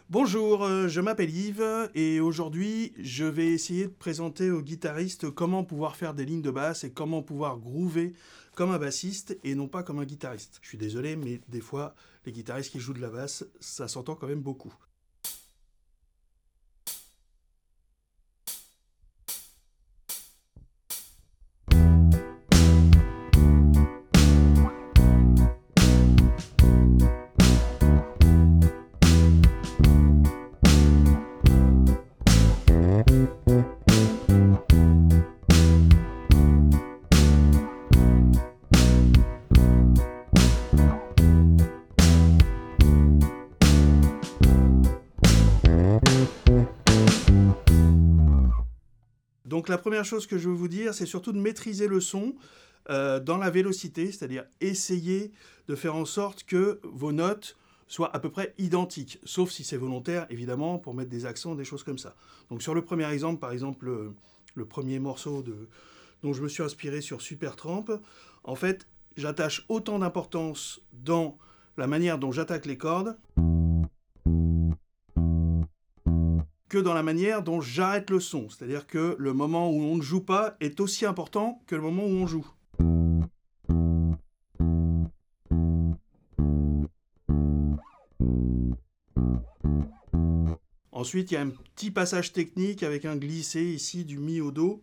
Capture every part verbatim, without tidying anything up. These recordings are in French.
Bonjour, euh, je m'appelle Yves et aujourd'hui je vais essayer de présenter aux guitaristes comment pouvoir faire des lignes de basse et comment pouvoir groover comme un bassiste et non pas comme un guitariste. Je suis désolé mais des fois les guitaristes qui jouent de la basse, ça s'entend quand même beaucoup. Donc la première chose que je veux vous dire, c'est surtout de maîtriser le son euh, dans la vélocité, c'est-à-dire essayer de faire en sorte que vos notes soient à peu près identiques, sauf si c'est volontaire, évidemment, pour mettre des accents, des choses comme ça. Donc sur le premier exemple, par exemple, le, le premier morceau de, dont je me suis inspiré sur Supertramp, en fait, j'attache autant d'importance dans la manière dont j'attaque les cordes que dans la manière dont j'arrête le son. C'est-à-dire que le moment où on ne joue pas est aussi important que le moment où on joue. Ensuite, il y a un petit passage technique avec un glissé ici du mi au do.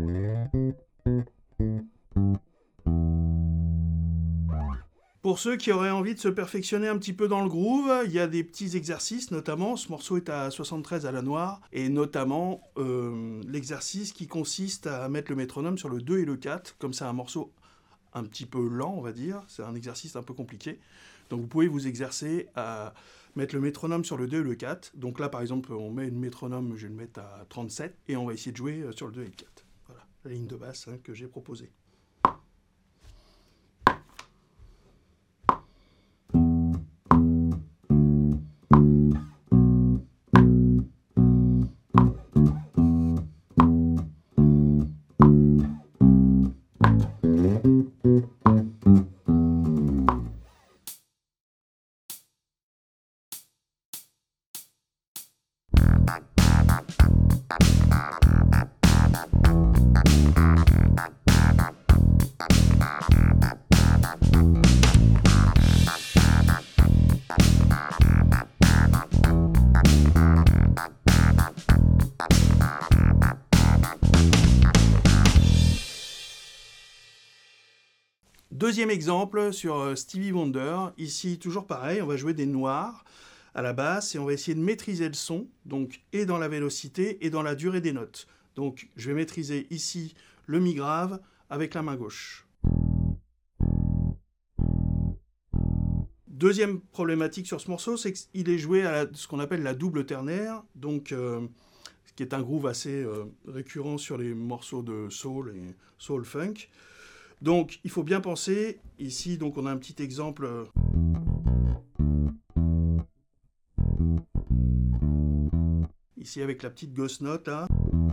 Pour ceux qui auraient envie de se perfectionner un petit peu dans le groove, il y a des petits exercices, notamment, ce morceau est à soixante-treize à la noire, et notamment euh, l'exercice qui consiste à mettre le métronome sur le deux et le quatre, comme c'est un morceau un petit peu lent, on va dire, c'est un exercice un peu compliqué. Donc vous pouvez vous exercer à mettre le métronome sur le deux et le quatre. Donc là, par exemple, on met une métronome, je vais le mettre à trente-sept, et on va essayer de jouer sur le deux et le quatre. Voilà, la ligne de basse hein, que j'ai proposée. Deuxième exemple sur Stevie Wonder, ici toujours pareil, on va jouer des noirs à la basse et on va essayer de maîtriser le son, donc et dans la vélocité et dans la durée des notes. Donc je vais maîtriser ici le mi grave avec la main gauche. Deuxième problématique sur ce morceau, c'est qu'il est joué à la, ce qu'on appelle la double ternaire, donc euh, qui est un groove assez euh, récurrent sur les morceaux de soul et soul funk. Donc, il faut bien penser, ici, donc on a un petit exemple. Ici, avec la petite ghost note, là.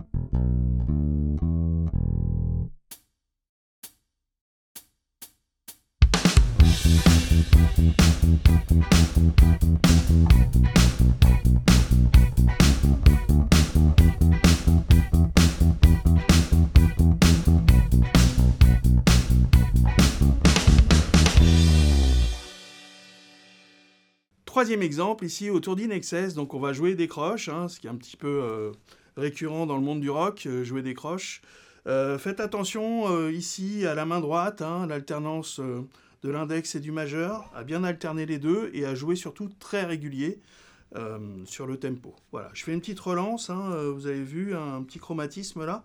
Troisième exemple, ici, au Tour d'In Excess, donc on va jouer des croches, hein, ce qui est un petit peu euh, récurrent dans le monde du rock, euh, jouer des croches. Euh, faites attention euh, ici à la main droite, hein, l'alternance euh, de l'index et du majeur, à bien alterner les deux et à jouer surtout très régulier euh, sur le tempo. Voilà, je fais une petite relance, hein, euh, vous avez vu un petit chromatisme là.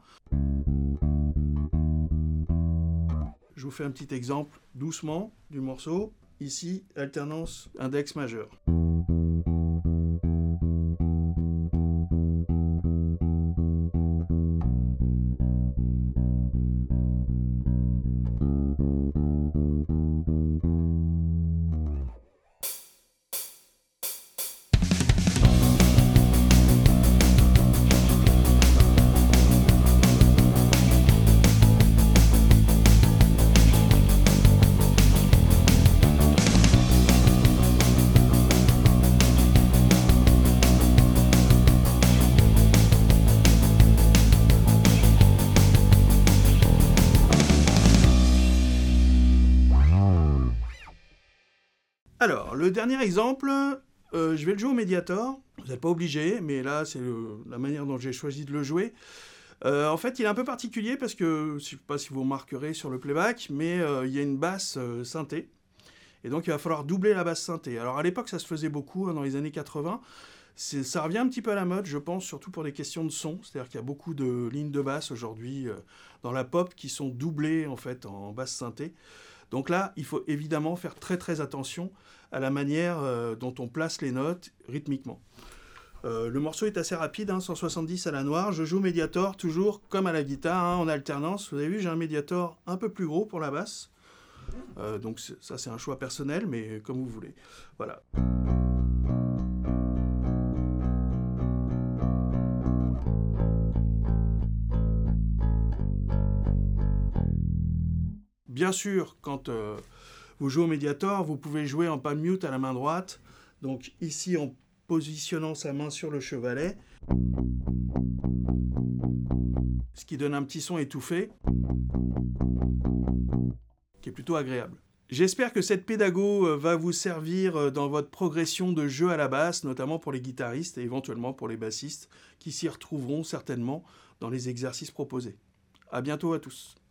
Je vous fais un petit exemple doucement du morceau. Ici, alternance index majeur. Alors, le dernier exemple, euh, je vais le jouer au Mediator. Vous n'êtes pas obligé, mais là, c'est le- la manière dont j'ai choisi de le jouer. Euh, en fait, il est un peu particulier parce que, je ne sais pas si vous remarquerez sur le playback, mais euh, il y a une basse euh, synthé. Et donc, il va falloir doubler la basse synthé. Alors, à l'époque, ça se faisait beaucoup, hein, dans les années quatre-vingts. C'est- ça revient un petit peu à la mode, je pense, surtout pour des questions de son. C'est-à-dire qu'il y a beaucoup de lignes de basse aujourd'hui euh, dans la pop qui sont doublées, en fait, en basse synthé. Donc là, il faut évidemment faire très très attention à la manière euh, dont on place les notes rythmiquement. Euh, le morceau est assez rapide, hein, cent soixante-dix à la noire. Je joue Mediator toujours comme à la guitare, hein, en alternance. Vous avez vu, j'ai un Mediator un peu plus gros pour la basse. Euh, donc c'est- ça c'est un choix personnel, mais comme vous voulez. Voilà. Bien sûr, quand euh, vous jouez au Mediator, vous pouvez jouer en palm mute à la main droite. Donc ici, en positionnant sa main sur le chevalet, ce qui donne un petit son étouffé, qui est plutôt agréable. J'espère que cette pédago euh, va vous servir euh, dans votre progression de jeu à la basse, notamment pour les guitaristes et éventuellement pour les bassistes, qui s'y retrouveront certainement dans les exercices proposés. À bientôt à tous.